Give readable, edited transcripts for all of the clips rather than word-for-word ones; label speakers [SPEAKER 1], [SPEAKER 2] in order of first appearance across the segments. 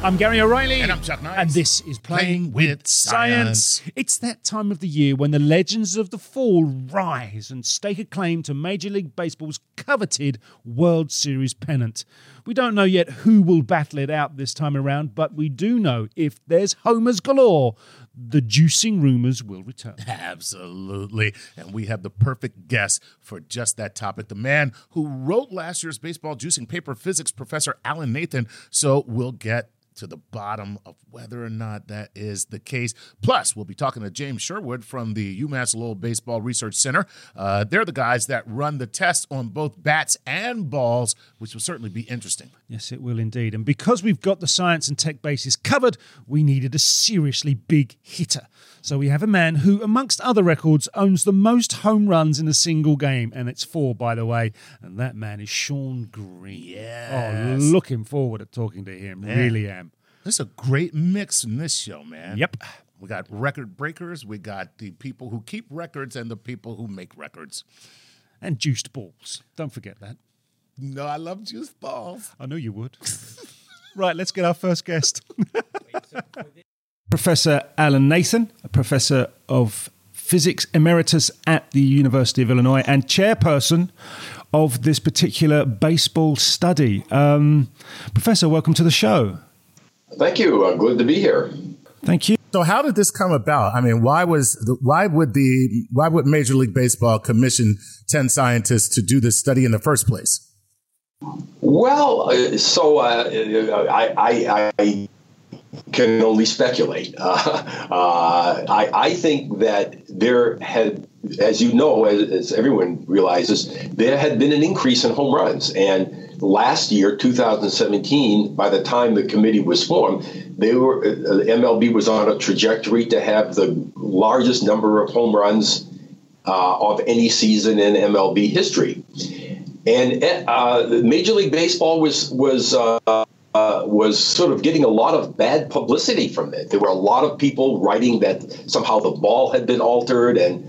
[SPEAKER 1] I'm Gary O'Reilly.
[SPEAKER 2] And I'm Chuck Nice.
[SPEAKER 1] And this is Playing with Science. It's that time of the year when the legends of the fall rise and stake a claim to Major League Baseball's coveted World Series pennant. We don't know yet who will battle it out this time around, but we do know if there's homers galore, the juicing rumors will return.
[SPEAKER 2] Absolutely. And we have the perfect guest for just that topic. The man who wrote last year's baseball juicing paper, physics professor Alan Nathan. So we'll get to the bottom of whether or not that is the case. Plus, we'll be talking to James Sherwood from the UMass Lowell Baseball Research Center. They're the guys that run the tests on both bats and balls, which will certainly be interesting.
[SPEAKER 1] Yes, it will indeed. And because we've got the science and tech bases covered, we needed a seriously big hitter. So we have a man who, amongst other records, owns the most home runs in a single game. And it's 4, by the way. And that man is Shawn Green.
[SPEAKER 2] Yes.
[SPEAKER 1] Oh, looking forward to talking to him. Man. Really am.
[SPEAKER 2] There's a great mix in this show, man.
[SPEAKER 1] Yep.
[SPEAKER 2] We got record breakers. We got the people who keep records and the people who make records.
[SPEAKER 1] And juiced balls. Don't forget that.
[SPEAKER 2] No, I love juiced balls.
[SPEAKER 1] I know you would. Right, let's get our first guest. Professor Alan Nathan, a professor of physics emeritus at the University of Illinois and chairperson of this particular baseball study. Professor, welcome to the show.
[SPEAKER 3] Thank you. Good to be here.
[SPEAKER 1] Thank you.
[SPEAKER 2] So how did this come about? I mean, why would Major League Baseball commission 10 scientists to do this study in the first place?
[SPEAKER 3] Well, I can only speculate. I think that there had, as you know, as everyone realizes, there had been an increase in home runs. And last year, 2017, by the time the committee was formed, MLB was on a trajectory to have the largest number of home runs of any season in MLB history. And Major League Baseball was sort of getting a lot of bad publicity from it. There were a lot of people writing that somehow the ball had been altered and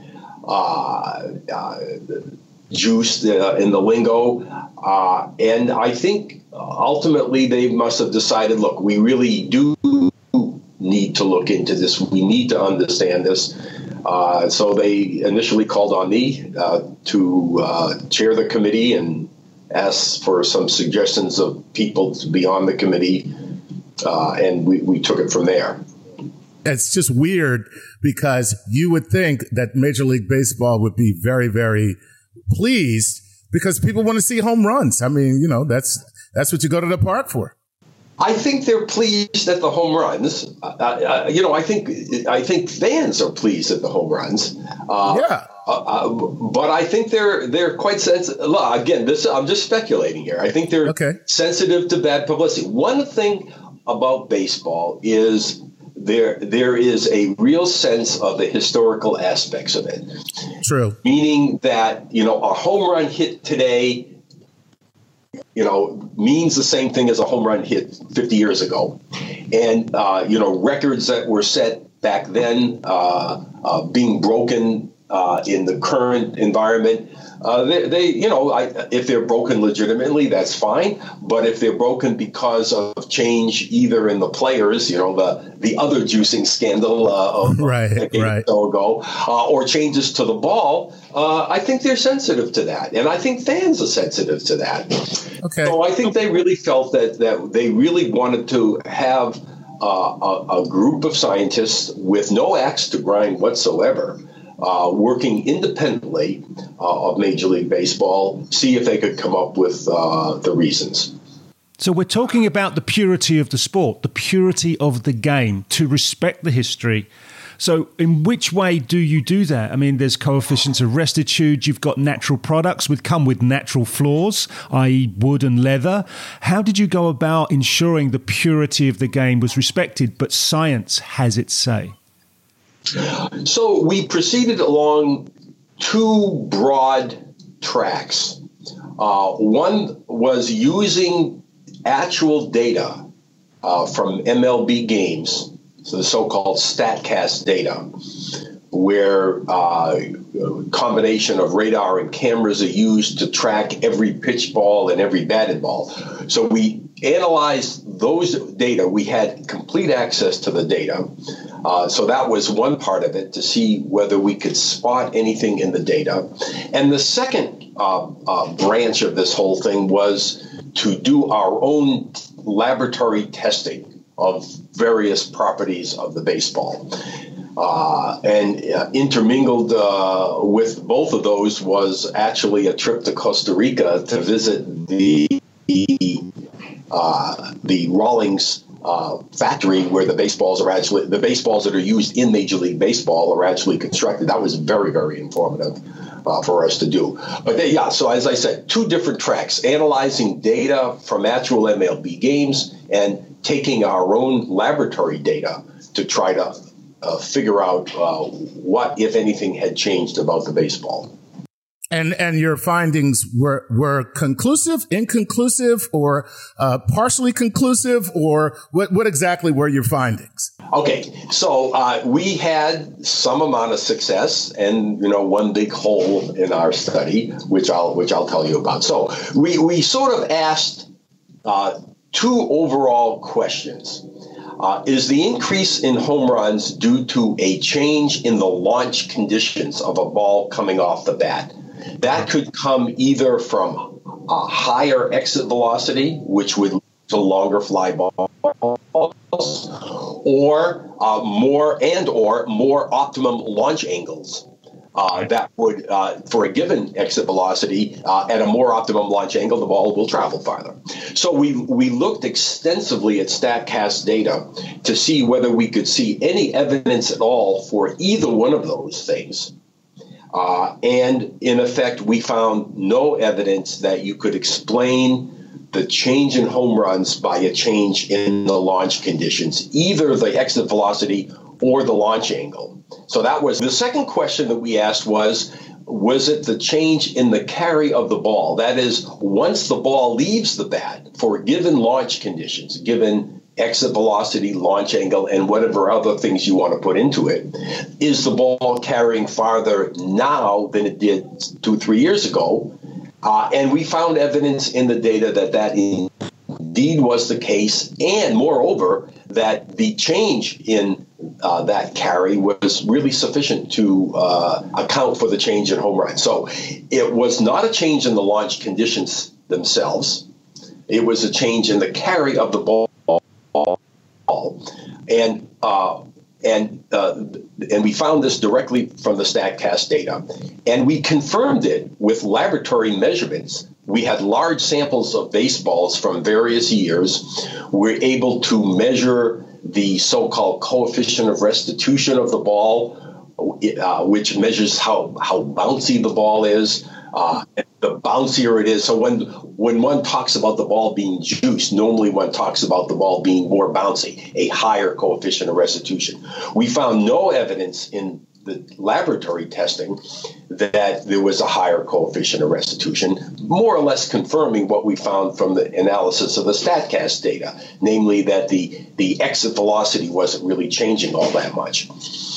[SPEAKER 3] juiced in the lingo. And I think ultimately they must have decided, look, we really do need to look into this. We need to understand this. So they initially called on me to chair the committee and asked for some suggestions of people to be on the committee, and we took it from there.
[SPEAKER 2] It's just weird because you would think that Major League Baseball would be very, very pleased because people want to see home runs. I mean, you know, that's what you go to the park for.
[SPEAKER 3] I think they're pleased at the home runs. I think fans are pleased at the home runs. But I think they're quite sensitive. Again, I'm just speculating here. I think they're sensitive to bad publicity. One thing about baseball is there is a real sense of the historical aspects of it.
[SPEAKER 2] True.
[SPEAKER 3] Meaning that, a home run hit today, means the same thing as a home run hit 50 years ago. And, records that were set back then being broken in the current environment, if they're broken legitimately, that's fine. But if they're broken because of change, either in the players, the other juicing scandal of a decade or so ago, or changes to the ball, I think they're sensitive to that, and I think fans are sensitive to that.
[SPEAKER 2] Okay.
[SPEAKER 3] So I think they really felt that they really wanted to have a group of scientists with no axe to grind whatsoever, working independently of Major League Baseball, see if they could come up with the reasons.
[SPEAKER 1] So we're talking about the purity of the sport, the purity of the game, to respect the history. So in which way do you do that? I mean, there's coefficients of restitude. You've got natural products which come with natural flaws, i.e. wood and leather. How did you go about ensuring the purity of the game was respected, but science has its say?
[SPEAKER 3] So we proceeded along two broad tracks. One was using actual data from MLB games, so the so-called StatCast data, where a combination of radar and cameras are used to track every pitch ball and every batted ball. So we analyzed those data. We had complete access to the data. So that was one part of it, to see whether we could spot anything in the data. And the second branch of this whole thing was to do our own laboratory testing of various properties of the baseball. And intermingled with both of those was actually a trip to Costa Rica to visit the Rawlings factory, where the baseballs that are used in Major League Baseball are actually constructed. That was very, very informative for us to do. But so as I said, two different tracks: analyzing data from actual MLB games and taking our own laboratory data to try to figure out what, if anything, had changed about the baseball.
[SPEAKER 2] And your findings were conclusive, inconclusive, or partially conclusive, or what exactly were your findings?
[SPEAKER 3] Okay, so we had some amount of success and one big hole in our study, which I'll tell you about. So we sort of asked two overall questions. Is the increase in home runs due to a change in the launch conditions of a ball coming off the bat? That could come either from a higher exit velocity, which would lead to longer fly balls, or more optimum launch angles. That would, for a given exit velocity, at a more optimum launch angle, the ball will travel farther. So we looked extensively at StatCast data to see whether we could see any evidence at all for either one of those things. And in effect, we found no evidence that you could explain the change in home runs by a change in the launch conditions, either the exit velocity or the launch angle. So that was the second question that we asked was it the change in the carry of the ball? That is, once the ball leaves the bat for given launch conditions, given exit velocity, launch angle, and whatever other things you want to put into it, is the ball carrying farther now than it did 2-3 years ago? And we found evidence in the data that indeed was the case, and moreover, that the change in that carry was really sufficient to account for the change in home runs. So it was not a change in the launch conditions themselves. It was a change in the carry of the ball. And we found this directly from the StatCast data. And we confirmed it with laboratory measurements. We had large samples of baseballs from various years. We're able to measure the so-called coefficient of restitution of the ball, which measures how bouncy the ball is. The bouncier it is. So when one talks about the ball being juiced, normally one talks about the ball being more bouncy, a higher coefficient of restitution. We found no evidence in the laboratory testing that there was a higher coefficient of restitution, more or less confirming what we found from the analysis of the StatCast data, namely that the exit velocity wasn't really changing all that much.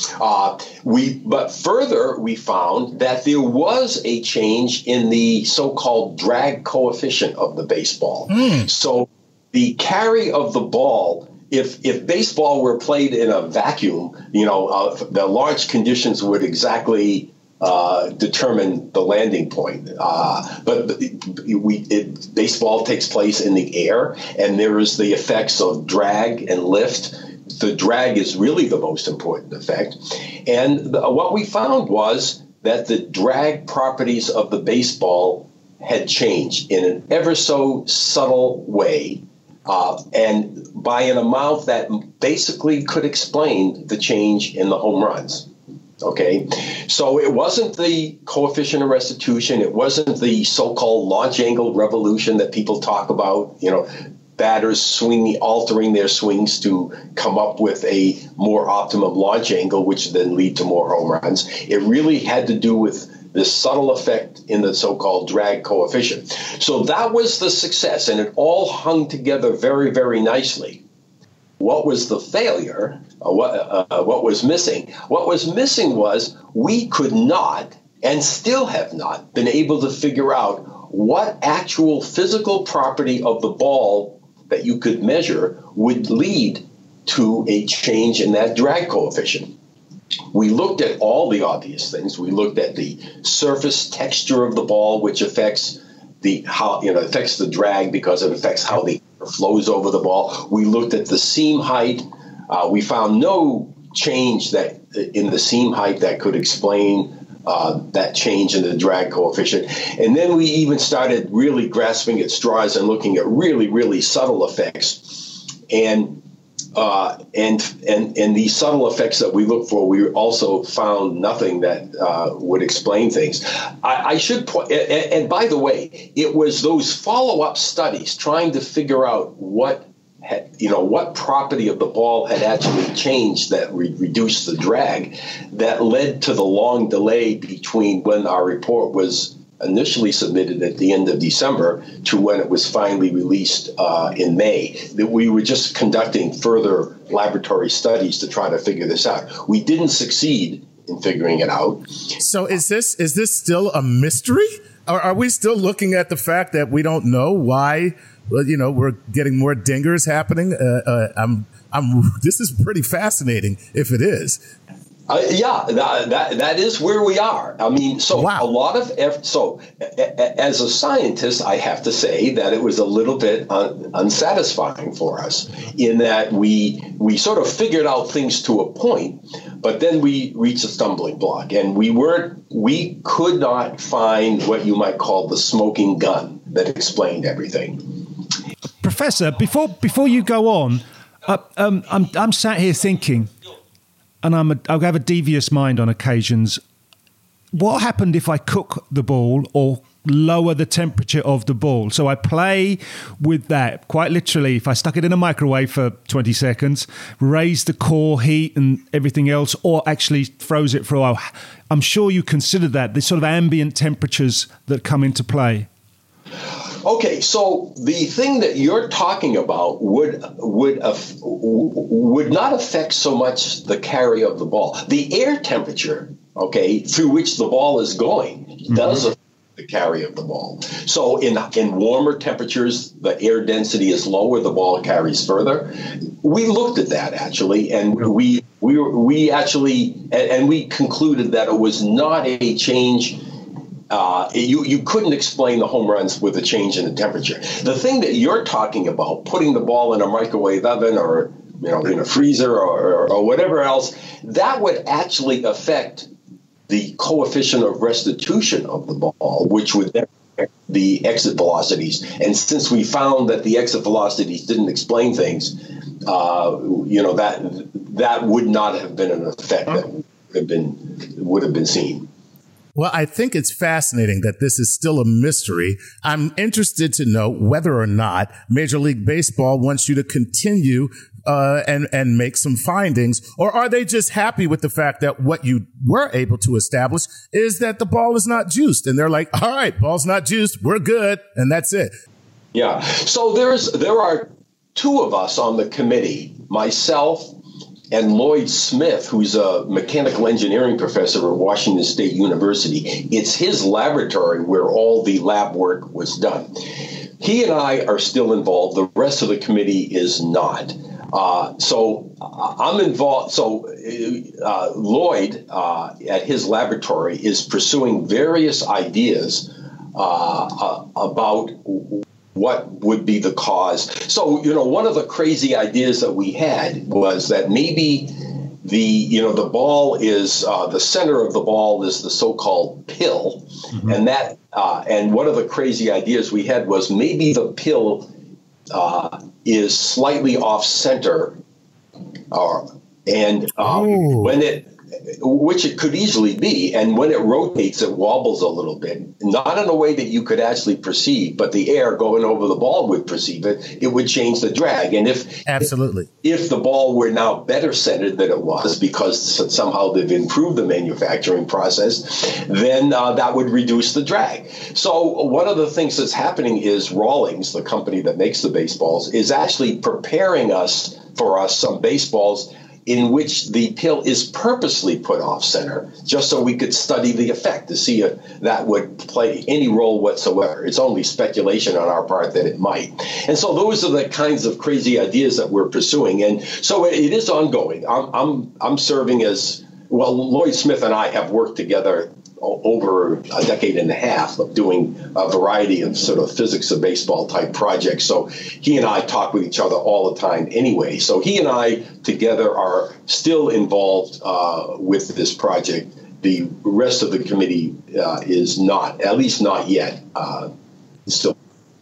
[SPEAKER 3] But further, we found that there was a change in the so-called drag coefficient of the baseball. So the carry of the ball, if baseball were played in a vacuum, the launch conditions would exactly determine the landing point. But baseball takes place in the air, and there is the effects of drag and lift. The drag is really the most important effect. And what we found was that the drag properties of the baseball had changed in an ever so subtle way, and by an amount that basically could explain the change in the home runs. Okay, so it wasn't the coefficient of restitution. It wasn't the so-called launch angle revolution that people talk about, batters altering their swings to come up with a more optimum launch angle, which then lead to more home runs. It really had to do with this subtle effect in the so-called drag coefficient. So that was the success, and it all hung together very, very nicely. what was the failure? What was missing? What was missing was we could not, and still have not, been able to figure out what actual physical property of the ball that you could measure would lead to a change in that drag coefficient. We looked at all the obvious things. We looked at the surface texture of the ball, which affects affects the drag because it affects how the air flows over the ball. We looked at the seam height. We found no change in the seam height that could explain that change in the drag coefficient. And then we even started really grasping at straws and looking at really, really subtle effects. And these subtle effects that we look for, we also found nothing that would explain things. I should point, and by the way, it was those follow-up studies trying to figure out what property of the ball had actually changed that reduced the drag that led to the long delay between when our report was initially submitted at the end of December to when it was finally released in May. That we were just conducting further laboratory studies to try to figure this out. We didn't succeed in figuring it out. So
[SPEAKER 2] is this still a mystery? Or are we still looking at the fact that we don't know why? Well, we're getting more dingers happening. This is pretty fascinating if it is. That is where we are. I mean, so wow. A lot of effort. So as a scientist, I have to say that it was a little bit unsatisfying for us in that we sort of figured out things to a point, but then we reached a stumbling block, and we could not find what you might call the smoking gun that explained everything.
[SPEAKER 1] Professor, before you go on, I'm sat here thinking. And I'll have a devious mind on occasions. What happened if I cook the ball or lower the temperature of the ball? So I play with that, quite literally. If I stuck it in a microwave for 20 seconds, raise the core heat and everything else, or actually froze it for a while. I'm sure you consider that, the sort of ambient temperatures that come into play.
[SPEAKER 3] Okay, so the thing that you're talking about would not affect so much the carry of the ball. The air temperature, okay, through which the ball is going, does affect the carry of the ball. So in warmer temperatures, the air density is lower, the ball carries further. We looked at that actually, and we concluded that it was not a change. You couldn't explain the home runs with a change in the temperature. The thing that you're talking about, putting the ball in a microwave oven or in a freezer or whatever else, that would actually affect the coefficient of restitution of the ball, which would then affect the exit velocities. And since we found that the exit velocities didn't explain things, that would not have been an effect that would have been seen.
[SPEAKER 2] Well, I think it's fascinating that this is still a mystery. I'm interested to know whether or not Major League Baseball wants you to continue and make some findings, or are they just happy with the fact that what you were able to establish is that the ball is not juiced, and they're like, all right, ball's not juiced, we're good, and that's it.
[SPEAKER 3] Yeah. So there are two of us on the committee, myself and Lloyd Smith, who's a mechanical engineering professor at Washington State University. It's his laboratory where all the lab work was done. He and I are still involved. The rest of the committee is not. So I'm involved. So Lloyd at his laboratory is pursuing various ideas about what would be the cause. So, one of the crazy ideas that we had was that maybe the ball is the center of the ball is the so-called pill, and one of the crazy ideas we had was maybe the pill is slightly off center, when it which it could easily be. And when it rotates, it wobbles a little bit, not in a way that you could actually perceive, but the air going over the ball would perceive it. It would change the drag. And if the ball were now better centered than it was because somehow they've improved the manufacturing process, then that would reduce the drag. So one of the things that's happening is Rawlings, the company that makes the baseballs, is actually preparing for us some baseballs in which the pill is purposely put off center, just so we could study the effect to see if that would play any role whatsoever. It's only speculation on our part that it might. And so those are the kinds of crazy ideas that we're pursuing. And so it is ongoing. I'm serving as, well, Lloyd Smith and I have worked together over a decade and a half of doing a variety of sort of physics of baseball type projects. So he and I talk with each other all the time anyway. So he and I together are still involved with this project. The rest of the committee is not, at least not yet, still.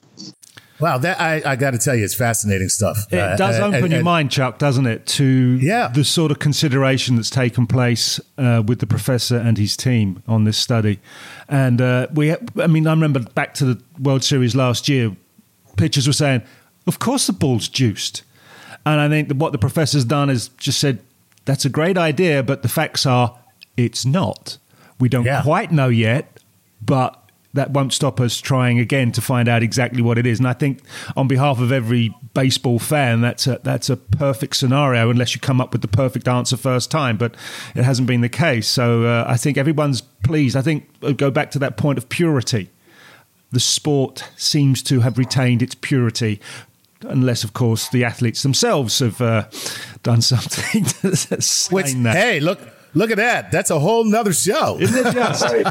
[SPEAKER 2] Wow, that I got to tell you, it's fascinating stuff.
[SPEAKER 1] It does open your mind, Chuck, doesn't it, to the sort of consideration that's taken place with the professor and his team on this study. And I remember back to the World Series last year, pitchers were saying, of course the ball's juiced. And I think that what the professor's done is just said, that's a great idea, but the facts are it's not. We don't quite know yet, but that won't stop us trying again to find out exactly what it is. And I think on behalf of every baseball fan, that's a perfect scenario, unless you come up with the perfect answer first time. But it hasn't been the case. So I think everyone's pleased. I think go back to that point of purity. The sport seems to have retained its purity, unless, of course, the athletes themselves have done something to sustain that.
[SPEAKER 2] Hey, Look at that. That's a whole nother show.
[SPEAKER 1] Isn't it just?
[SPEAKER 3] Right.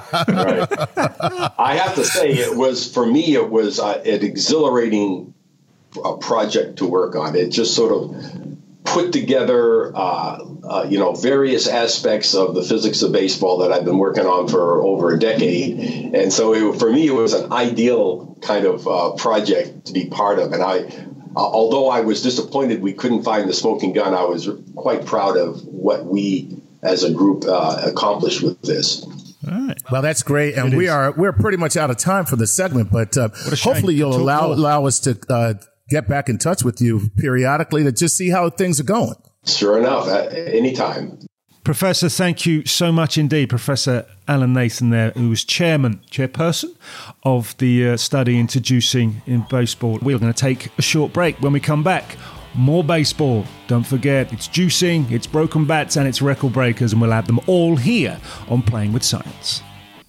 [SPEAKER 3] I have to say, for me, it was an exhilarating project to work on. It just sort of put together, various aspects of the physics of baseball that I've been working on for over a decade. And so for me, it was an ideal kind of project to be part of. And although I was disappointed we couldn't find the smoking gun, I was quite proud of what we as a group accomplished with this.
[SPEAKER 2] All right. Well, that's great, and we're pretty much out of time for this segment. But hopefully, you'll allow us to get back in touch with you periodically to just see how things are going.
[SPEAKER 3] Sure enough, anytime.
[SPEAKER 1] Professor, thank you so much indeed, Professor Alan Nathan there, who was chairperson of the study into juicing in baseball. We're going to take a short break. When we come back, more baseball. Don't forget, it's juicing, it's broken bats, and it's record breakers, and we'll have them all here on Playing with Science.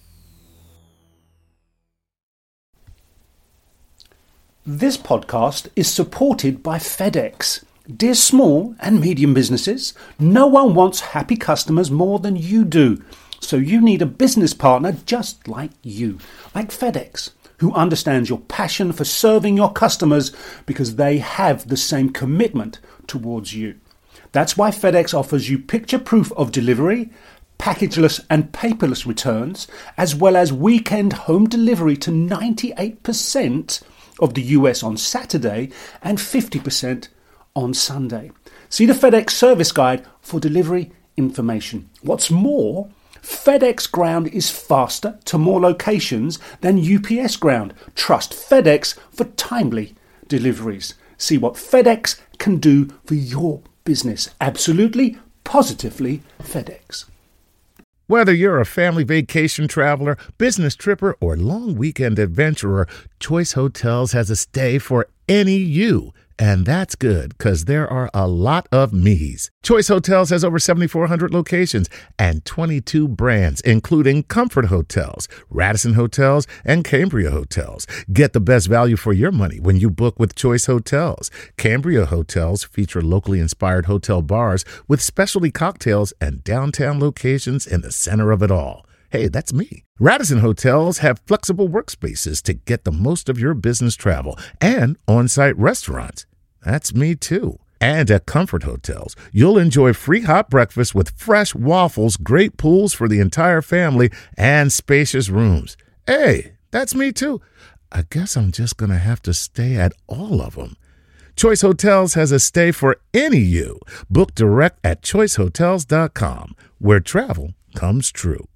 [SPEAKER 4] This podcast is supported by FedEx. Dear small and medium businesses, no one wants happy customers more than you do. So you need a business partner just like you, like FedEx, who understands your passion for serving your customers because they have the same commitment towards you. That's why FedEx offers you picture proof of delivery, packageless and paperless returns, as well as weekend home delivery to 98% of the US on Saturday and 50% on Sunday. See the FedEx service guide for delivery information. What's more, FedEx Ground is faster to more locations than UPS Ground. Trust FedEx for timely deliveries. See what FedEx can do for your business. Absolutely, positively FedEx.
[SPEAKER 2] Whether you're a family vacation traveler, business tripper, or long weekend adventurer, Choice Hotels has a stay for any you. And that's good, because there are a lot of me's. Choice Hotels has over 7,400 locations and 22 brands, including Comfort Hotels, Radisson Hotels, and Cambria Hotels. Get the best value for your money when you book with Choice Hotels. Cambria Hotels feature locally inspired hotel bars with specialty cocktails and downtown locations in the center of it all. Hey, that's me. Radisson Hotels have flexible workspaces to get the most of your business travel and on-site restaurants. That's me too. And at Comfort Hotels, you'll enjoy free hot breakfast with fresh waffles, great pools for the entire family, and spacious rooms. Hey, that's me too. I guess I'm just going to have to stay at all of them. Choice Hotels has a stay for any you. Book direct at choicehotels.com, where travel comes true.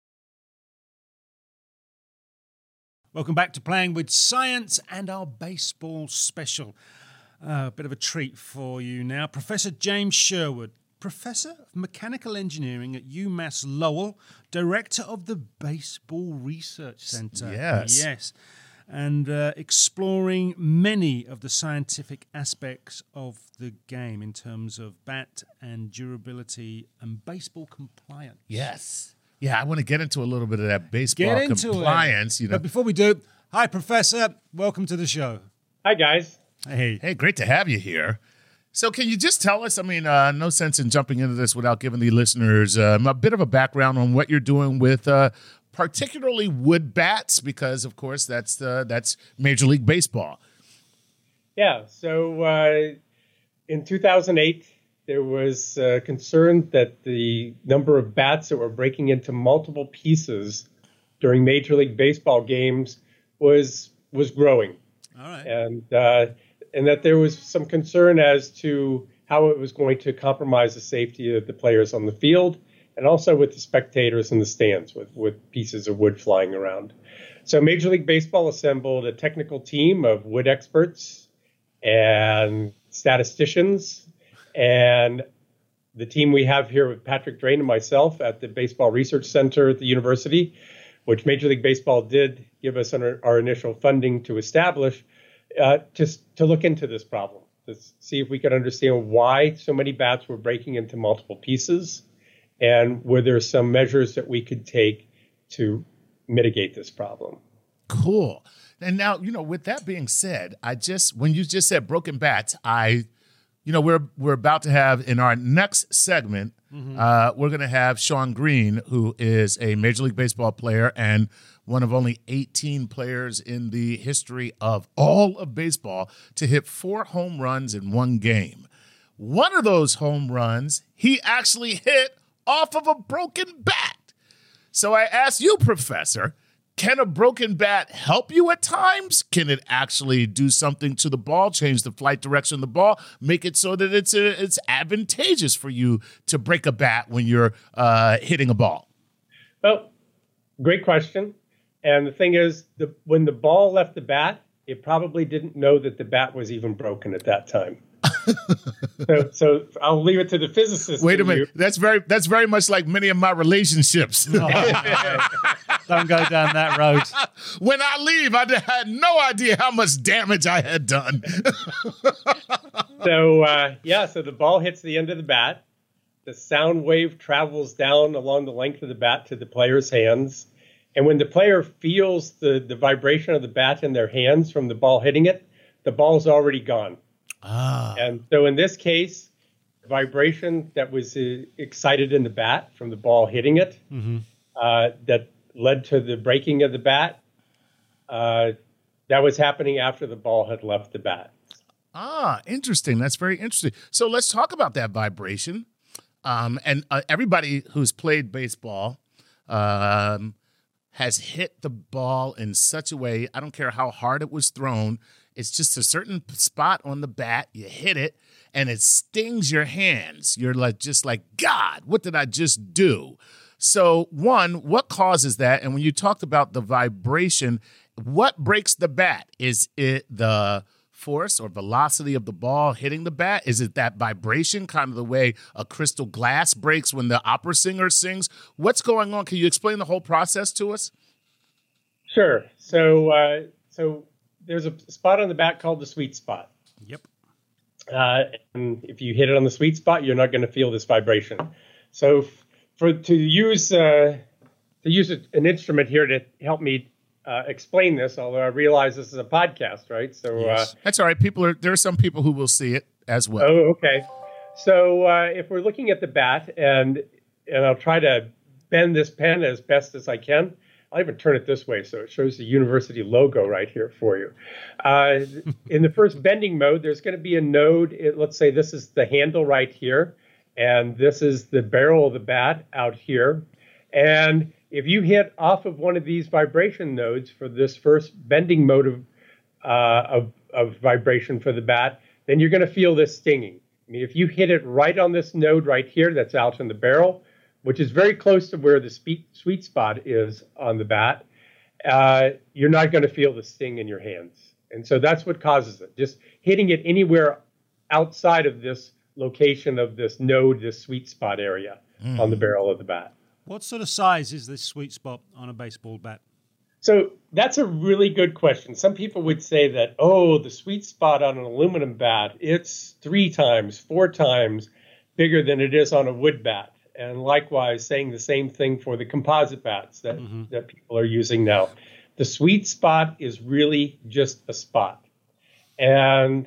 [SPEAKER 1] Welcome back to Playing with Science and our baseball special. A bit of a treat for you now. Professor James Sherwood, Professor of Mechanical Engineering at UMass Lowell, Director of the Baseball Research Center.
[SPEAKER 2] Yes.
[SPEAKER 1] And exploring many of the scientific aspects of the game in terms of bat and durability and baseball compliance.
[SPEAKER 2] Yes. Yeah, I want to get into a little bit of that baseball compliance.
[SPEAKER 1] But before we do, hi, Professor. Welcome to the show.
[SPEAKER 5] Hi, guys.
[SPEAKER 1] Hey,
[SPEAKER 2] great to have you here. So can you just tell us, no sense in jumping into this without giving the listeners a bit of a background on what you're doing with particularly wood bats, because, of course, that's Major League Baseball.
[SPEAKER 5] Yeah, so in 2008, there was concern that the number of bats that were breaking into multiple pieces during Major League Baseball games was growing.
[SPEAKER 1] All right.
[SPEAKER 5] And that there was some concern as to how it was going to compromise the safety of the players on the field and also with the spectators in the stands with pieces of wood flying around. So Major League Baseball assembled a technical team of wood experts and statisticians, and the team we have here with Patrick Drain and myself at the Baseball Research Center at the university, which Major League Baseball did give us our initial funding to establish, just to look into this problem, to see if we could understand why so many bats were breaking into multiple pieces, and were there some measures that we could take to mitigate this problem.
[SPEAKER 2] Cool. And now, with that being said, when you just said broken bats, we're about to have in our next segment, we're going to have Shawn Green, who is a Major League Baseball player and one of only 18 players in the history of all of baseball to hit 4 home runs in one game. One of those home runs, he actually hit off of a broken bat. So I ask you, Professor, can a broken bat help you at times? Can it actually do something to the ball, change the flight direction of the ball, make it so that it's advantageous for you to break a bat when you're hitting a ball? Well,
[SPEAKER 5] great question. And the thing is, when the ball left the bat, it probably didn't know that the bat was even broken at that time. So I'll leave it to the physicists.
[SPEAKER 2] Wait a minute. That's very much like many of my relationships.
[SPEAKER 1] Don't go down that road.
[SPEAKER 2] When I leave, I had no idea how much damage I had done.
[SPEAKER 5] So the ball hits the end of the bat. The sound wave travels down along the length of the bat to the player's hands. And when the player feels the vibration of the bat in their hands from the ball hitting it, the ball's already gone. And so in this case, the vibration that was excited in the bat from the ball hitting it, that led to the breaking of the bat, that was happening after the ball had left the bat.
[SPEAKER 2] Interesting. That's very interesting. So let's talk about that vibration. And everybody who's played baseball has hit the ball in such a way, I don't care how hard it was thrown, it's just a certain spot on the bat, you hit it, and it stings your hands. You're just like, God, what did I just do? So, one, what causes that? And when you talked about the vibration, what breaks the bat? Is it the force or velocity of the ball hitting the bat? Is it that vibration, kind of the way a crystal glass breaks when the opera singer sings? What's going on? Can you explain the whole process to us?
[SPEAKER 5] Sure. So there's a spot on the bat called the sweet spot.
[SPEAKER 1] Yep.
[SPEAKER 5] And if you hit it on the sweet spot, you're not going to feel this vibration. So to use an instrument here to help me explain this, although I realize this is a podcast, right? So
[SPEAKER 2] yes. That's all right. There are some people who will see it as well.
[SPEAKER 5] Oh, okay. So if we're looking at the bat, and I'll try to bend this pen as best as I can. I'll even turn it this way so it shows the university logo right here for you. In the first bending mode, there's going to be a node. Let's say this is the handle right here, and this is the barrel of the bat out here. And if you hit off of one of these vibration nodes for this first bending mode of vibration for the bat, then you're going to feel this stinging. I mean, if you hit it right on this node right here that's out in the barrel, which is very close to where the sweet spot is on the bat, you're not going to feel the sting in your hands. And so that's what causes it. Just hitting it anywhere outside of this location of this node, this sweet spot area on the barrel of the bat.
[SPEAKER 4] What sort of size is this sweet spot on a baseball bat?
[SPEAKER 5] So that's a really good question. Some people would say that, the sweet spot on an aluminum bat, it's 3 times, 4 times bigger than it is on a wood bat. And likewise, saying the same thing for the composite bats that people are using now. The sweet spot is really just a spot. And,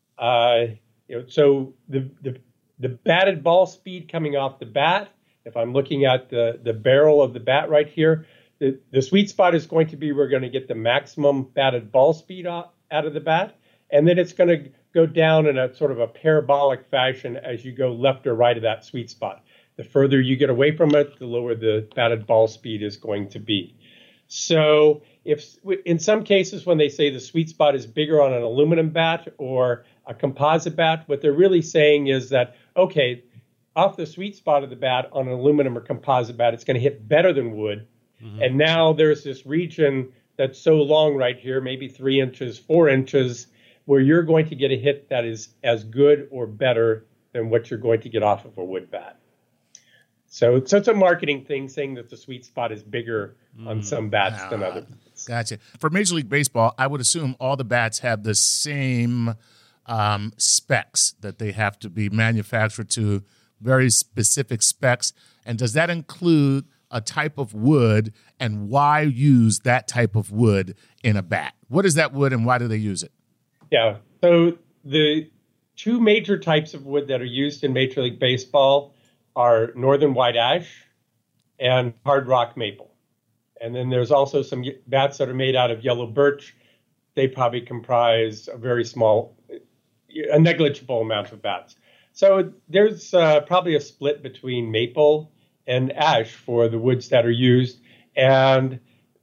[SPEAKER 5] so the batted ball speed coming off the bat, if I'm looking at the barrel of the bat right here, the sweet spot is going to be we're going to get the maximum batted ball speed out of the bat, and then it's going to go down in a sort of a parabolic fashion as you go left or right of that sweet spot. The further you get away from it, the lower the batted ball speed is going to be. So if in some cases when they say the sweet spot is bigger on an aluminum bat or a composite bat, what they're really saying is that, okay, off the sweet spot of the bat on an aluminum or composite bat, it's going to hit better than wood. And now there's this region that's so long right here, maybe 3 inches, 4 inches, where you're going to get a hit that is as good or better than what you're going to get off of a wood bat. So it's a marketing thing saying that the sweet spot is bigger on some bats than other bats.
[SPEAKER 2] Gotcha. For Major League Baseball, I would assume all the bats have the same specs, that they have to be manufactured to very specific specs. And does that include a type of wood, and why use that type of wood in a bat? What is that wood and why do they use it?
[SPEAKER 5] Yeah. So the 2 major types of wood that are used in Major League Baseball are northern white ash and hard rock maple. And then there's also some bats that are made out of yellow birch. They probably comprise a negligible amount of bats. So there's probably a split between maple and ash for the woods that are used. And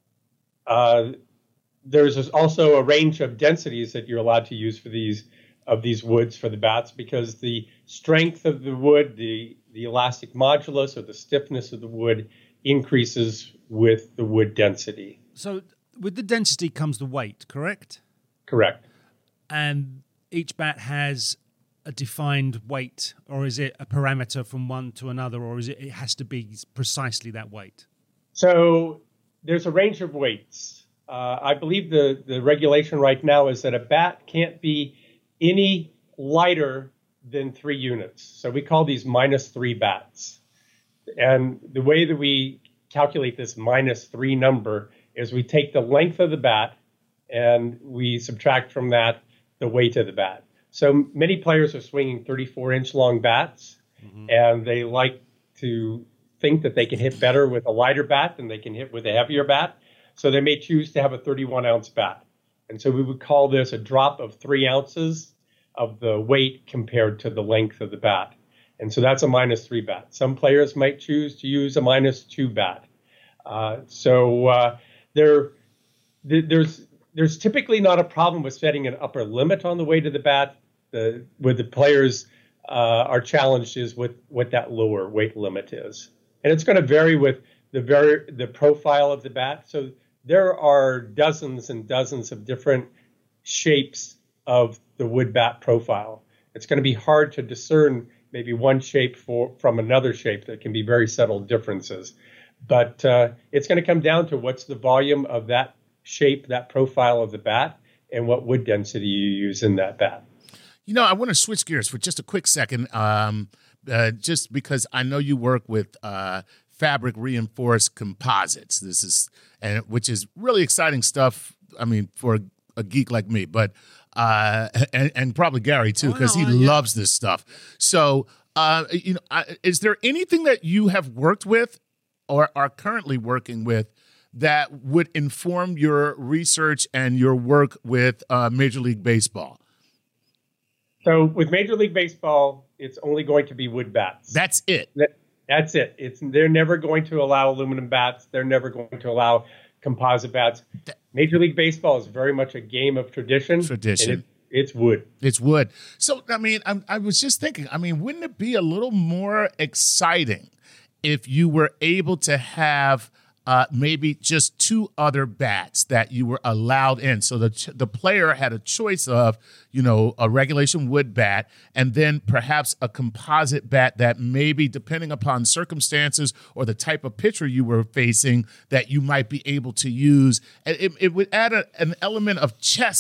[SPEAKER 5] there's also a range of densities that you're allowed to use for these woods for the bats, because the strength of the wood, the elastic modulus or the stiffness of the wood increases with the wood density.
[SPEAKER 4] So with the density comes the weight, correct?
[SPEAKER 5] Correct.
[SPEAKER 4] And each bat has a defined weight, or is it a parameter from one to another, or is it has to be precisely that weight?
[SPEAKER 5] So there's a range of weights. I believe the regulation right now is that a bat can't be any lighter than 3 units. So we call these -3 bats. And the way that we calculate this -3 number is we take the length of the bat and we subtract from that the weight of the bat. So many players are swinging 34-inch long bats, and they like to think that they can hit better with a lighter bat than they can hit with a heavier bat. So they may choose to have a 31-ounce bat. And so we would call this a drop of 3 ounces of the weight compared to the length of the bat. And so that's a -3 bat. Some players might choose to use a -2 bat. There's typically not a problem with setting an upper limit on the weight of the bat. Where the players are challenged is with what that lower weight limit is. And it's going to vary with the profile of the bat. So there are dozens and dozens of different shapes of the wood bat profile. It's going to be hard to discern maybe one shape from another shape. There can be very subtle differences. But it's going to come down to what's the volume of that shape, that profile of the bat, and what wood density you use in that bat.
[SPEAKER 2] You know, I want to switch gears for just a quick second, just because I know you work with fabric reinforced composites. Which is really exciting stuff. I mean, for a geek like me, but and probably Gary too, because he loves this stuff. So, is there anything that you have worked with or are currently working with that would inform your research and your work with Major League Baseball?
[SPEAKER 5] So with Major League Baseball, it's only going to be wood bats.
[SPEAKER 2] That's it.
[SPEAKER 5] That's it. They're never going to allow aluminum bats. They're never going to allow composite bats. Major League Baseball is very much a game of tradition. And It's wood.
[SPEAKER 2] It's wood. So, I mean, I was just thinking, I mean, wouldn't it be a little more exciting if you were able to have maybe just two other bats that you were allowed in? So the player had a choice of, a regulation wood bat and then perhaps a composite bat that maybe, depending upon circumstances or the type of pitcher you were facing, that you might be able to use. It would add an element of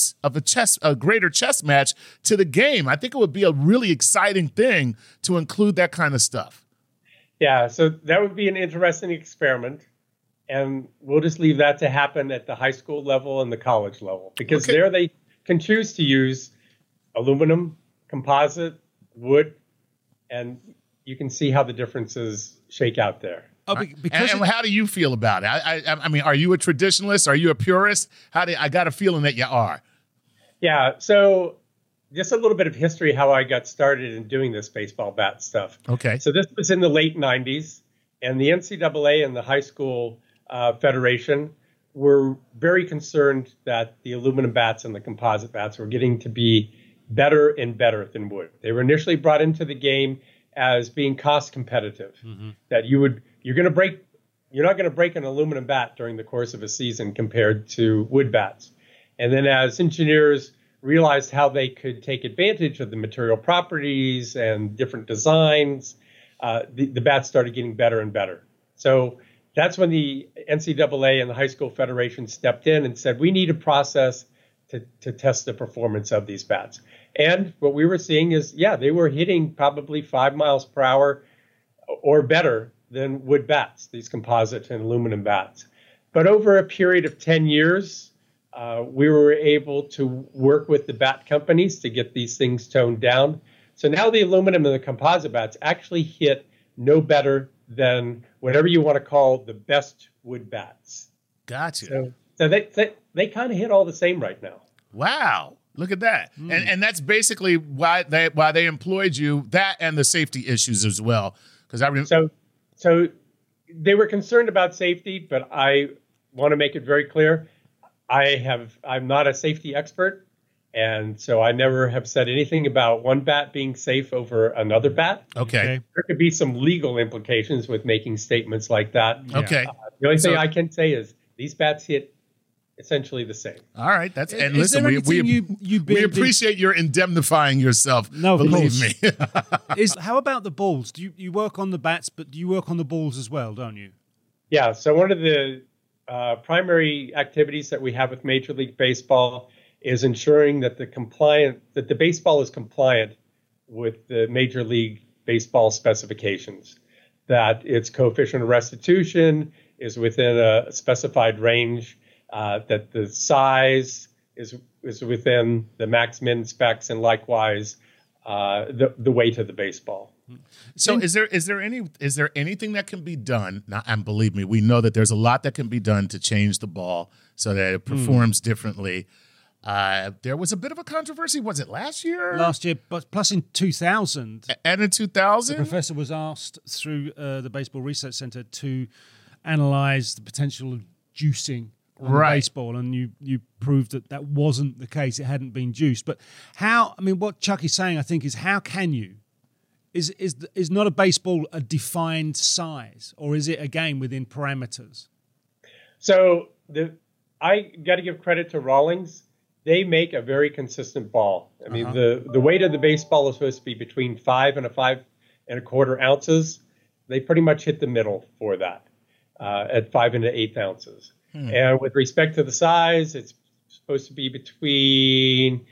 [SPEAKER 2] a greater chess match to the game. I think it would be a really exciting thing to include that kind of stuff.
[SPEAKER 5] Yeah, so that would be an interesting experiment. And we'll just leave that to happen at the high school level and the college level, because there they can choose to use aluminum, composite, wood, and you can see how the differences shake out there.
[SPEAKER 2] And how do you feel about it? I mean, are you a traditionalist? Are you a purist? I got a feeling that you are.
[SPEAKER 5] Yeah, so just a little bit of history how I got started in doing this baseball bat stuff.
[SPEAKER 2] Okay.
[SPEAKER 5] So this was in the late 90s, and the NCAA and the high school Federation were very concerned that the aluminum bats and the composite bats were getting to be better and better than wood. They were initially brought into the game as being cost competitive, that you're not going to break an aluminum bat during the course of a season compared to wood bats. And then as engineers realized how they could take advantage of the material properties and different designs, the bats started getting better and better. So that's when the NCAA and the High School Federation stepped in and said, we need a process to test the performance of these bats. And what we were seeing is, they were hitting probably 5 miles per hour or better than wood bats, these composite and aluminum bats. But over a period of 10 years, we were able to work with the bat companies to get these things toned down. So now the aluminum and the composite bats actually hit no better than whatever you want to call the best wood bats.
[SPEAKER 2] Gotcha.
[SPEAKER 5] So they kind of hit all the same right now.
[SPEAKER 2] Wow. Look at that. And that's basically why they employed you, that and the safety issues as well. Because
[SPEAKER 5] So they were concerned about safety, but I want to make it very clear. I'm not a safety expert. And so I never have said anything about one bat being safe over another bat.
[SPEAKER 2] Okay.
[SPEAKER 5] There could be some legal implications with making statements like that.
[SPEAKER 2] Okay.
[SPEAKER 5] The only thing I can say is these bats hit essentially the same.
[SPEAKER 2] All right. And
[SPEAKER 1] Is
[SPEAKER 2] listen,
[SPEAKER 1] there
[SPEAKER 2] we
[SPEAKER 1] anything
[SPEAKER 2] we appreciate your indemnifying yourself.
[SPEAKER 1] No, of
[SPEAKER 2] believe
[SPEAKER 1] course.
[SPEAKER 2] me.
[SPEAKER 1] How about the balls? Do you work on the bats, but do you work on the balls as well, don't you?
[SPEAKER 5] Yeah. So one of the primary activities that we have with Major League Baseball is ensuring that the baseball is compliant with the Major League Baseball specifications, that its coefficient of restitution is within a specified range, that the size is within the max min specs, and likewise the weight of the baseball.
[SPEAKER 2] So is there anything that can be done? Now, and believe me, we know that there's a lot that can be done to change the ball so that it performs differently. There was a bit of a controversy. Was it last year?
[SPEAKER 1] Last year, but plus in 2000.
[SPEAKER 2] And in 2000?
[SPEAKER 1] The professor was asked through the Baseball Research Center to analyze the potential of juicing on baseball, and you proved that wasn't the case. It hadn't been juiced. But what Chuck is saying, I think, is how can you? Is not a baseball a defined size, or is it a game within parameters? So
[SPEAKER 5] I got to give credit to Rawlings. They make a very consistent ball. I mean, the weight of the baseball is supposed to be between 5 and 5.25 ounces. They pretty much hit the middle for that at 5 1/8 ounces. And with respect to the size, it's supposed to be between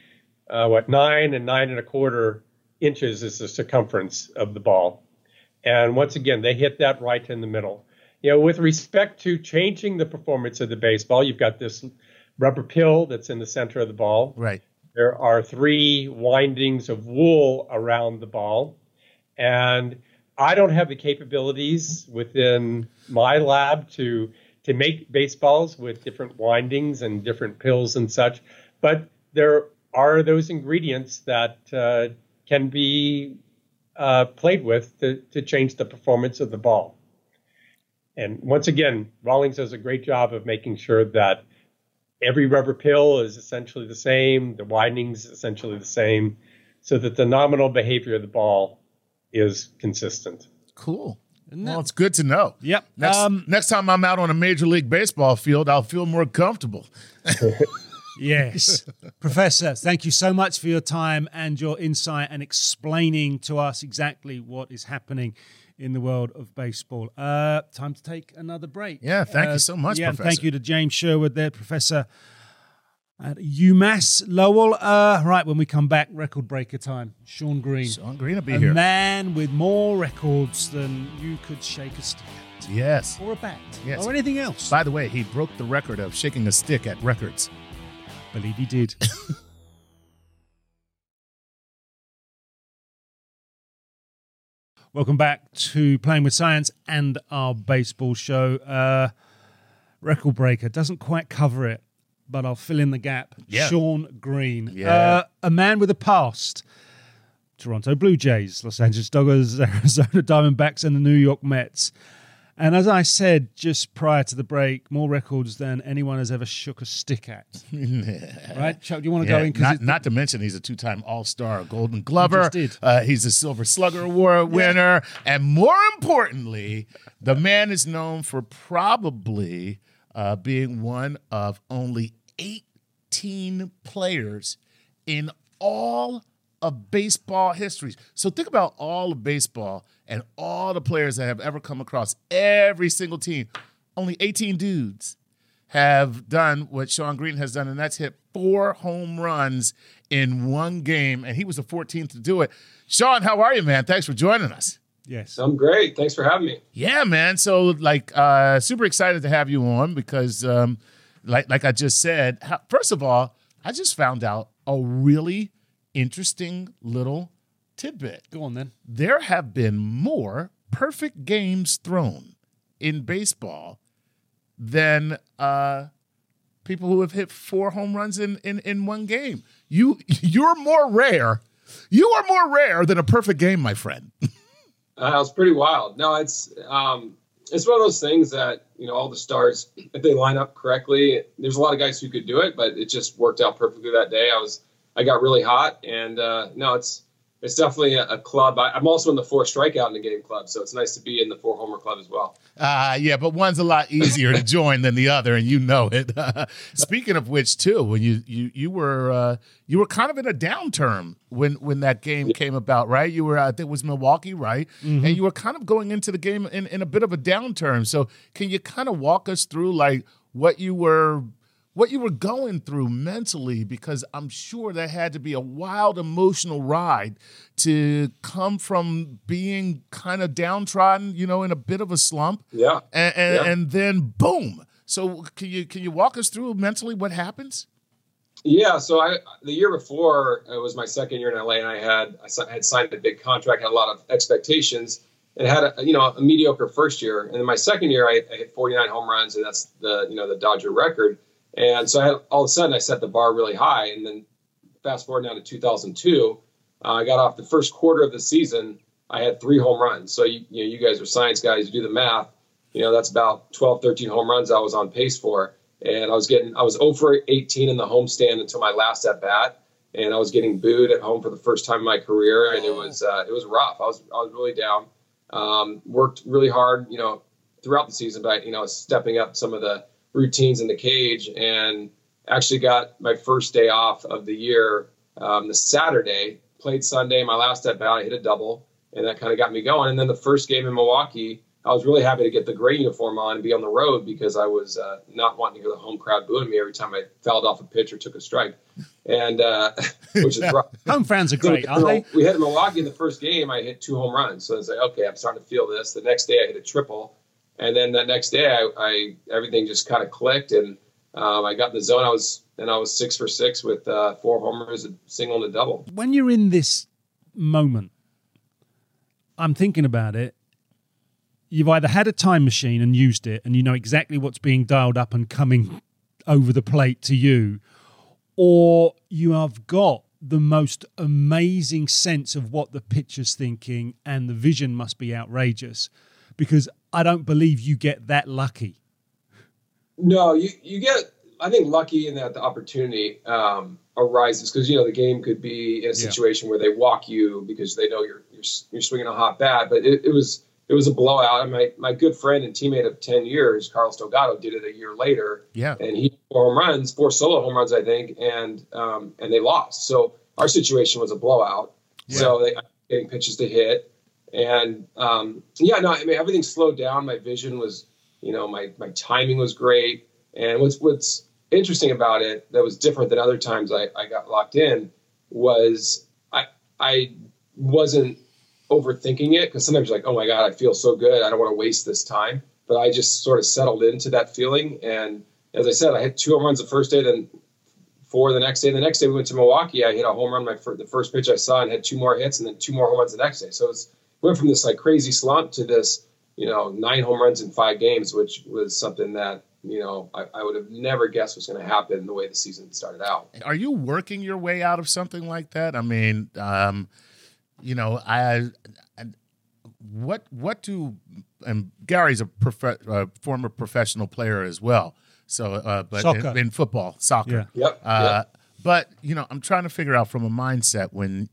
[SPEAKER 5] 9 and 9.25 inches is the circumference of the ball. And once again, they hit that right in the middle. With respect to changing the performance of the baseball, you've got this rubber pill that's in the center of the ball.
[SPEAKER 2] Right.
[SPEAKER 5] There are 3 windings of wool around the ball. And I don't have the capabilities within my lab to make baseballs with different windings and different pills and such. But there are those ingredients that can be played with to change the performance of the ball. And once again, Rawlings does a great job of making sure that every rubber pill is essentially the same. The widening is essentially the same, so that the nominal behavior of the ball is consistent.
[SPEAKER 2] Cool. Well, it's good to know.
[SPEAKER 1] Yep.
[SPEAKER 2] Next time I'm out on a Major League Baseball field, I'll feel more comfortable.
[SPEAKER 1] Yes. Professor, thank you so much for your time and your insight and explaining to us exactly what is happening in the world of baseball. Time to take another break.
[SPEAKER 2] Yeah, thank you so much, Professor.
[SPEAKER 1] Thank you to James Sherwood there, Professor at UMass Lowell. Right, when we come back, record breaker time. Sean Green.
[SPEAKER 2] Sean Green will be here.
[SPEAKER 1] A man with more records than you could shake a stick at.
[SPEAKER 2] Yes.
[SPEAKER 1] Or a bat.
[SPEAKER 2] Yes.
[SPEAKER 1] Or anything else.
[SPEAKER 2] By the way, he broke the record of shaking a stick at records.
[SPEAKER 1] Believe he did. Welcome back to Playing with Science and our baseball show. Record breaker doesn't quite cover it, but I'll fill in the gap.
[SPEAKER 2] Yeah.
[SPEAKER 1] Sean Green.
[SPEAKER 2] Yeah.
[SPEAKER 1] A man with a past. Toronto Blue Jays, Los Angeles Dodgers, Arizona Diamondbacks, and the New York Mets. And as I said just prior to the break, more records than anyone has ever shook a stick at. Right, Chuck? Do you want to go in?
[SPEAKER 2] Not to mention he's a two-time All-Star Golden Glover.
[SPEAKER 1] He just did.
[SPEAKER 2] He's a Silver Slugger Award winner. And more importantly, the man is known for probably being one of only 18 players in all of baseball histories. So think about all of baseball and all the players that have ever come across every single team. Only 18 dudes have done what Sean Green has done, and that's hit 4 home runs in one game, and he was the 14th to do it. Sean, how are you, man? Thanks for joining us.
[SPEAKER 1] Yes.
[SPEAKER 6] I'm great. Thanks for having me.
[SPEAKER 2] Yeah, man. So, super excited to have you on because, like I just said, first of all, I just found out a really interesting little tidbit.
[SPEAKER 1] Go on, then.
[SPEAKER 2] There have been more perfect games thrown in baseball than people who have hit 4 home runs in one game. You're more rare. You are more rare than a perfect game, my friend.
[SPEAKER 6] It's pretty wild. No, it's one of those things that, all the stars, if they line up correctly, there's a lot of guys who could do it, but it just worked out perfectly that day. I got really hot, and it's definitely a club. I'm also in the 4 strikeout in the game club, so it's nice to be in the 4 homer club as well.
[SPEAKER 2] Yeah, but one's a lot easier to join than the other, and you know it. Speaking of which, too, when you were kind of in a downturn when that game came about, right? You were, I think it was Milwaukee, right? Mm-hmm. And you were kind of going into the game in a bit of a downturn. So can you kind of walk us through like what you were going through mentally, because I'm sure that had to be a wild emotional ride to come from being kind of downtrodden, in a bit of a slump.
[SPEAKER 6] Yeah.
[SPEAKER 2] And then boom. So can you walk us through mentally what happens?
[SPEAKER 6] Yeah. So the year before, it was my second year in LA, and I had signed a big contract, had a lot of expectations, and had a mediocre first year. And then my second year, I hit 49 home runs, and that's the Dodger record. And so all of a sudden I set the bar really high. And then fast forward now to 2002, I got off the first quarter of the season. I had 3 home runs. So, you guys are science guys, you do the math, that's about 12, 13 home runs I was on pace for. And I was 0 for 18 in the homestand until my last at bat. And I was getting booed at home for the first time in my career. And it was rough. I was really down. Worked really hard, throughout the season, but, stepping up some of the routines in the cage, and actually got my first day off of the year the Saturday, played Sunday, my last at bat, I hit a double, and that kind of got me going. And then the first game in Milwaukee, I was really happy to get the gray uniform on and be on the road, because I was not wanting to hear the home crowd booing me every time I fouled off a pitch or took a strike, and which is rough.
[SPEAKER 1] Home fans are great, aren't they?
[SPEAKER 6] We hit Milwaukee in the first game. I hit 2 home runs, so I was like, okay, I'm starting to feel this. The next day I hit a triple. And then that next day, I everything just kind of clicked, and I got in the zone. I was 6 for 6 with 4 homers, a single and a double.
[SPEAKER 1] When you're in this moment, I'm thinking about it. You've either had a time machine and used it, and you know exactly what's being dialed up and coming over the plate to you, or you have got the most amazing sense of what the pitcher's thinking, and the vision must be outrageous, because I don't believe you get that lucky.
[SPEAKER 6] No, you get, I think lucky in that the opportunity arises because the game could be in a situation where they walk you because they know you're swinging a hot bat, but it was a blowout. And my good friend and teammate of 10 years, Carlos Delgado, did it a year later.
[SPEAKER 2] Yeah,
[SPEAKER 6] and he hit 4 solo home runs, I think, and they lost. So our situation was a blowout. Yeah. So they getting pitches to hit, and everything slowed down. My vision was, my timing was great. And what's interesting about it that was different than other times I got locked in was I wasn't overthinking it, because sometimes you're like, oh my God, I feel so good, I don't want to waste this time. But I just sort of settled into that feeling. And as I said, I hit 2 home runs the first day, then 4 the next day. The next day we went to Milwaukee. I hit a home run the first pitch I saw and had 2 more hits, and then 2 more home runs the next day. So it went from this like crazy slump to this, 9 home runs in 5 games, which was something that I would have never guessed was going to happen the way the season started out.
[SPEAKER 2] Are you working your way out of something like that? I mean, what do, and Gary's a former professional player as well. So, but in football, soccer.
[SPEAKER 6] Yeah. Yep.
[SPEAKER 2] But, I'm trying to figure out from a mindset when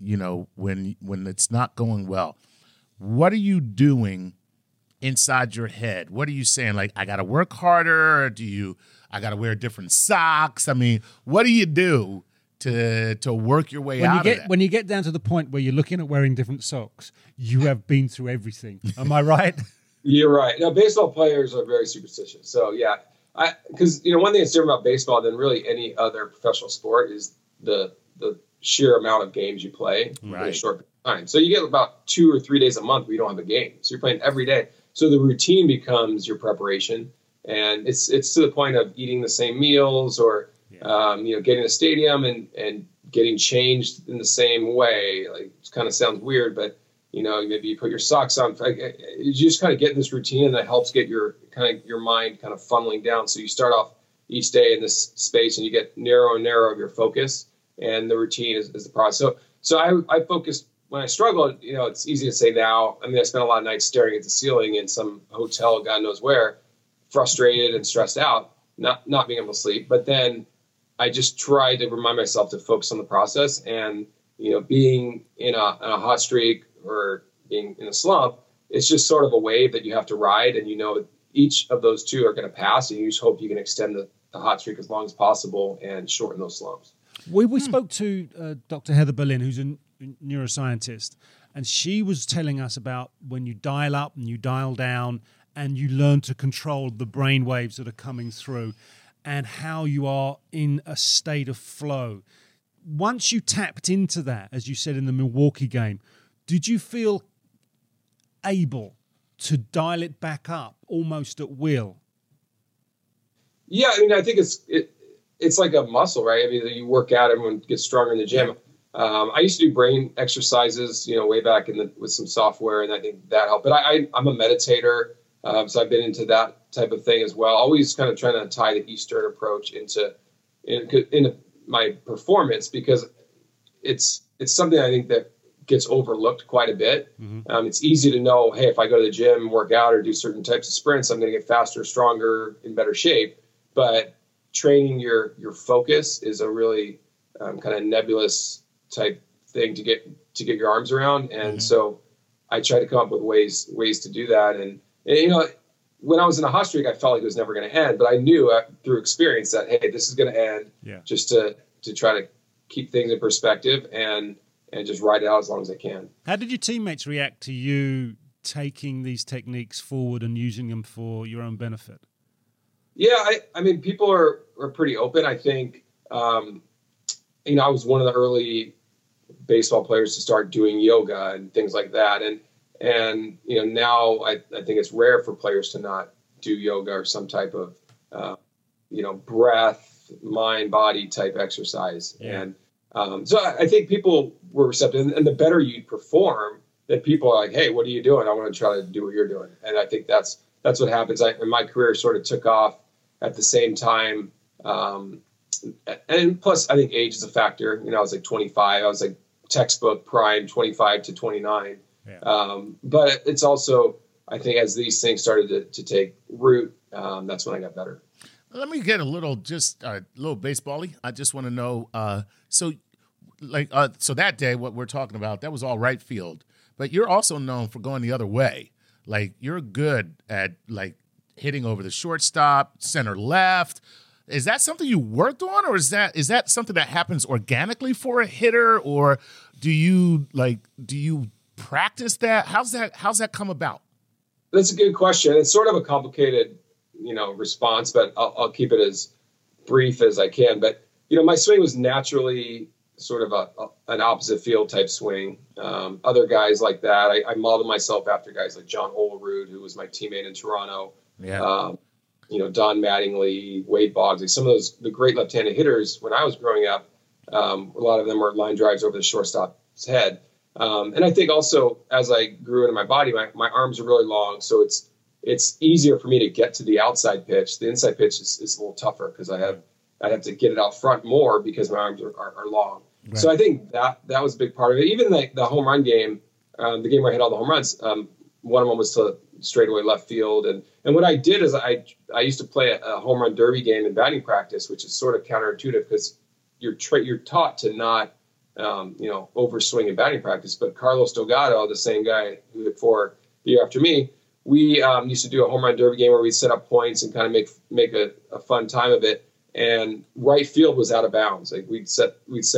[SPEAKER 2] it's not going well, what are you doing inside your head? What are you saying? Like, I got to work harder? Or I got to wear different socks? I mean, what do you do to work your way out of that?
[SPEAKER 4] When you get down to the point where you're looking at wearing different socks, you have been through everything. Am I right?
[SPEAKER 6] You're right. Now, baseball players are very superstitious. So, yeah. Because, one thing that's different about baseball than really any other professional sport is the sheer amount of games you play in a short period of time. So you get about 2 or 3 days a month where you don't have a game. So you're playing every day. So the routine becomes your preparation, and it's to the point of eating the same meals or, getting to the stadium and getting changed in the same way. Like, it kind of sounds weird, but, maybe you put your socks on. You just kind of get in this routine, and that helps get your mind kind of funneling down. So you start off each day in this space, and you get narrower and narrower of your focus, and the routine is the process. So I focused. When I struggled, it's easy to say now. I mean, I spent a lot of nights staring at the ceiling in some hotel, God knows where, frustrated and stressed out, not being able to sleep. But then I just tried to remind myself to focus on the process. And, being in a hot streak or being in a slump, it's just sort of a wave that you have to ride. And, each of those two are going to pass. And you just hope you can extend the hot streak as long as possible and shorten those slumps.
[SPEAKER 4] We spoke to Dr. Heather Berlin, who's a neuroscientist, and she was telling us about when you dial up and you dial down and you learn to control the brain waves that are coming through and how you are in a state of flow. Once you tapped into that, as you said in the Milwaukee game, did you feel able to dial it back up almost at will?
[SPEAKER 6] Yeah, I mean, I think it's like a muscle, right? I mean, you work out, everyone gets stronger in the gym. I used to do brain exercises, way back with some software, and I think that helped. But I'm a meditator, so I've been into that type of thing as well. Always kind of trying to tie the Eastern approach into my performance, because it's something I think that gets overlooked quite a bit. Mm-hmm. It's easy to know, hey, if I go to the gym, work out, or do certain types of sprints, I'm going to get faster, stronger, in better shape. But training your focus is a really kind of nebulous type thing to get your arms around. And so I try to come up with ways to do that. And when I was in a hot streak, I felt like it was never going to end, but I knew through experience that, hey, this is going to end. Just to try to keep things in perspective and just ride it out as long as I can.
[SPEAKER 4] How did your teammates react to you taking these techniques forward and using them for your own benefit?
[SPEAKER 6] Yeah, I mean, people are pretty open. I think, I was one of the early baseball players to start doing yoga and things like that. And now I think it's rare for players to not do yoga or some type of, breath, mind, body type exercise. Yeah. And so I think people were receptive. And the better you perform, that people are like, hey, what are you doing? I want to try to do what you're doing. And I think that's what happens. My career sort of took off at the same time. And plus, I think age is a factor. I was like 25. I was like textbook prime 25 to 29. Yeah. But it's also, I think, as these things started to take root, that's when I got better.
[SPEAKER 2] Let me get a little baseball-y. I just want to know. So that day, what we're talking about, that was all right field. But you're also known for going the other way. Like, you're good at like hitting over the shortstop, center left. Is that something you worked on, or is that something that happens organically for a hitter, or do you practice that? How's that come about?
[SPEAKER 6] That's a good question. It's sort of a complicated, response, but I'll keep it as brief as I can. But my swing was naturally sort of an opposite field type swing. Other guys like that, I modeled myself after guys like John Olerud, who was my teammate in Toronto.
[SPEAKER 2] Yeah.
[SPEAKER 6] Don Mattingly, Wade Boggs, some of the great left-handed hitters when I was growing up. A lot of them were line drives over the shortstop's head. And I think also as I grew into my body, my arms are really long, so it's easier for me to get to the outside pitch. The inside pitch is a little tougher because I'd have to get it out front more because my arms are long. Right. So I think that was a big part of it. Even the home run game, the game where I hit all the home runs, one of them was to straightaway left field. And what I did is I used to play a home run derby game in batting practice, which is sort of counterintuitive because you're taught to not overswing in batting practice. But Carlos Delgado, the same guy who hit 4 the year after me, we used to do a home run derby game where we'd set up points and kind of make a fun time of it. And right field was out of bounds. Like we'd set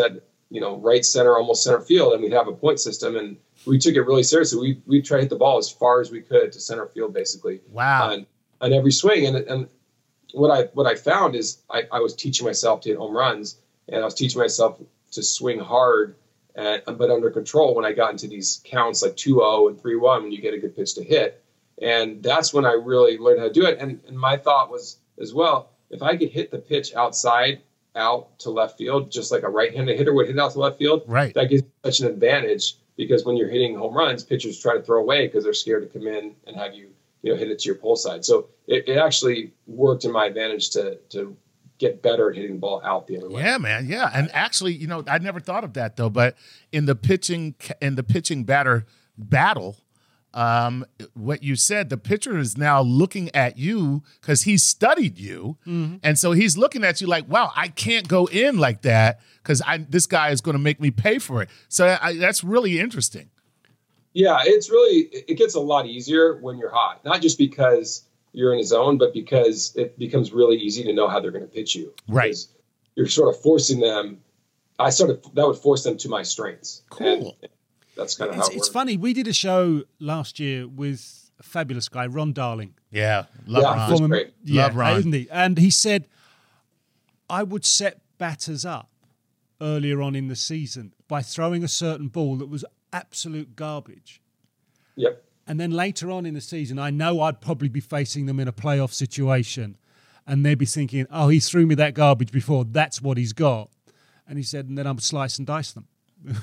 [SPEAKER 6] right center, almost center field, and we'd have a point system, and we took it really seriously. We'd try to hit the ball as far as we could to center field, basically.
[SPEAKER 2] Wow.
[SPEAKER 6] On every swing. And what I found is I was teaching myself to hit home runs, and I was teaching myself to swing hard, but under control when I got into these counts like 2-0 and 3-1 when you get a good pitch to hit. And that's when I really learned how to do it. And my thought was as well, if I could hit the pitch outside out to left field, just like a right-handed hitter would hit out to left field,
[SPEAKER 2] right,
[SPEAKER 6] that gives such an advantage because when you're hitting home runs, pitchers try to throw away because they're scared to come in and have you hit it to your pull side. So it actually worked in my advantage to get better at hitting the ball out the other way.
[SPEAKER 2] Yeah, man. Yeah. And actually, I never thought of that though, but in the pitching batter battle, what you said, the pitcher is now looking at you because he studied you. Mm-hmm. And so he's looking at you like, wow, I can't go in like that because this guy is going to make me pay for it. So that's really interesting.
[SPEAKER 6] Yeah, it gets a lot easier when you're hot, not just because you're in a zone, but because it becomes really easy to know how they're going to pitch you.
[SPEAKER 2] Right.
[SPEAKER 6] Because you're sort of forcing them. That would force them to my strengths.
[SPEAKER 2] Cool.
[SPEAKER 6] And that's kind of how it works.
[SPEAKER 1] It's funny. We did a show last year with a fabulous guy, Ron Darling.
[SPEAKER 2] Yeah. Love Ron.
[SPEAKER 6] Great.
[SPEAKER 1] Yeah,
[SPEAKER 2] love Ron.
[SPEAKER 1] Isn't he? And he said, I would set batters up earlier on in the season by throwing a certain ball that was absolute garbage.
[SPEAKER 6] Yep.
[SPEAKER 1] And then later on in the season, I know I'd probably be facing them in a playoff situation. And they'd be thinking, oh, he threw me that garbage before. That's what he's got. And he said, and then I would slice and dice them.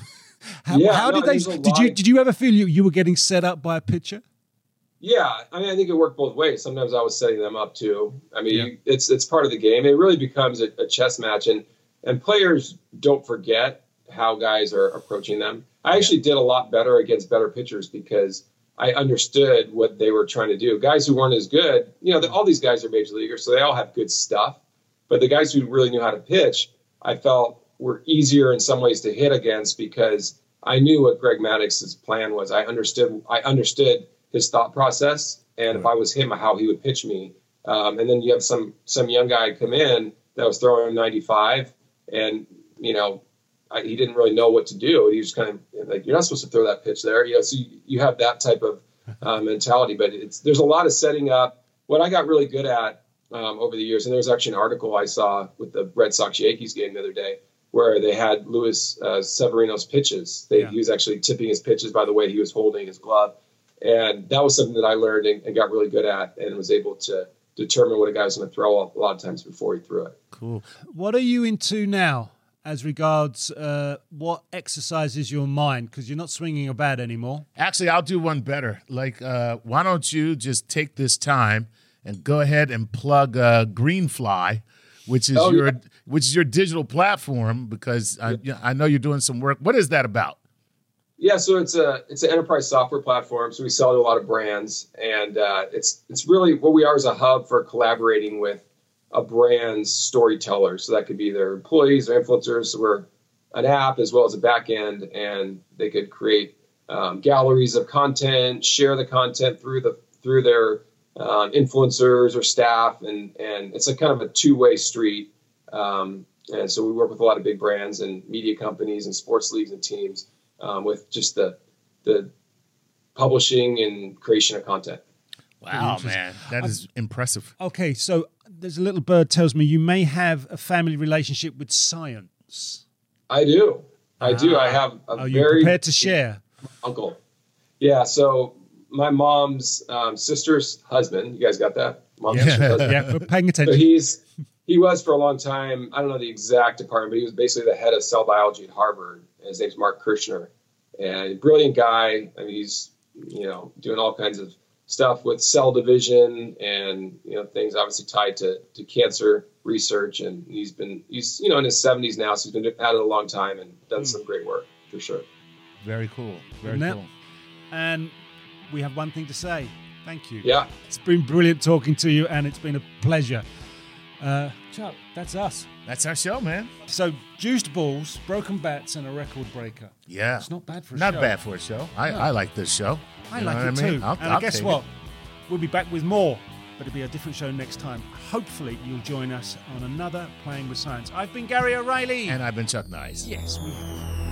[SPEAKER 1] Did you ever feel you were getting set up by a pitcher?
[SPEAKER 6] Yeah, I think it worked both ways. Sometimes I was setting them up too. It's part of the game. It really becomes a chess match, and players don't forget how guys are approaching them. I actually did a lot better against better pitchers because I understood what they were trying to do. Guys who weren't as good, all these guys are major leaguers, so they all have good stuff. But the guys who really knew how to pitch, I felt were easier in some ways to hit against because I knew what Greg Maddox's plan was. I understood his thought process, and if I was him, how he would pitch me. And then you have some young guy come in that was throwing 95, and he didn't really know what to do. He was kind of like, you're not supposed to throw that pitch there. So you have that type of mentality, but there's a lot of setting up. What I got really good at over the years, and there was actually an article I saw with the Red Sox-Yankees game the other day where they had Luis Severino's pitches. He was actually tipping his pitches by the way he was holding his glove. And that was something that I learned and got really good at and was able to determine what a guy was going to throw a lot of times before he threw it.
[SPEAKER 2] Cool.
[SPEAKER 1] What are you into now as regards what exercises your mind? Because you're not swinging a bat anymore.
[SPEAKER 2] Actually, I'll do one better. Like, why don't you just take this time and go ahead and plug Greenfly, which is your digital platform, because I know you're doing some work. What is that about?
[SPEAKER 6] Yeah, so it's an enterprise software platform. So we sell to a lot of brands, and it's really what we are is a hub for collaborating with a brand's storyteller. So that could be their employees or influencers. So we're an app as well as a back end, and they could create galleries of content, share the content through their influencers or staff, and it's a kind of a two-way street. And so we work with a lot of big brands and media companies and sports leagues and teams with just the publishing and creation of content.
[SPEAKER 2] Wow, man, that is impressive.
[SPEAKER 1] Okay, so there's a little bird tells me you may have a family relationship with science.
[SPEAKER 6] I do. I have a
[SPEAKER 1] Are you
[SPEAKER 6] very
[SPEAKER 1] prepared to share?
[SPEAKER 6] uncle. Yeah. So my mom's sister's husband. You guys got that? Mom's sister's husband.
[SPEAKER 1] Yeah, we're paying
[SPEAKER 6] So
[SPEAKER 1] attention.
[SPEAKER 6] he was for a long time. I don't know the exact department, but he was basically the head of cell biology at Harvard. His name's Mark Kirshner, and brilliant guy. I mean, he's doing all kinds of stuff with cell division and things obviously tied to cancer research. And he's in his 70s now, so he's been at it a long time and done some great work for sure.
[SPEAKER 2] Very cool. Very
[SPEAKER 1] Now-
[SPEAKER 2] cool.
[SPEAKER 1] And we have one thing to say. Thank you.
[SPEAKER 6] Yeah.
[SPEAKER 1] It's been brilliant talking to you, and it's been a pleasure. Chuck, that's us.
[SPEAKER 2] That's our show, man.
[SPEAKER 1] So, juiced balls, broken bats, and a record breaker.
[SPEAKER 2] Yeah.
[SPEAKER 1] It's not bad for a
[SPEAKER 2] Not
[SPEAKER 1] show.
[SPEAKER 2] bad for a show. I like this show.
[SPEAKER 1] I
[SPEAKER 2] You know
[SPEAKER 1] like
[SPEAKER 2] what
[SPEAKER 1] it
[SPEAKER 2] I mean?
[SPEAKER 1] too.
[SPEAKER 2] I'll
[SPEAKER 1] Guess
[SPEAKER 2] take
[SPEAKER 1] what?
[SPEAKER 2] it.
[SPEAKER 1] We'll be back with more, but it'll be a different show next time. Hopefully, you'll join us on another Playing with Science. I've been Gary O'Reilly.
[SPEAKER 2] And I've been Chuck Nice.
[SPEAKER 1] yes, we have.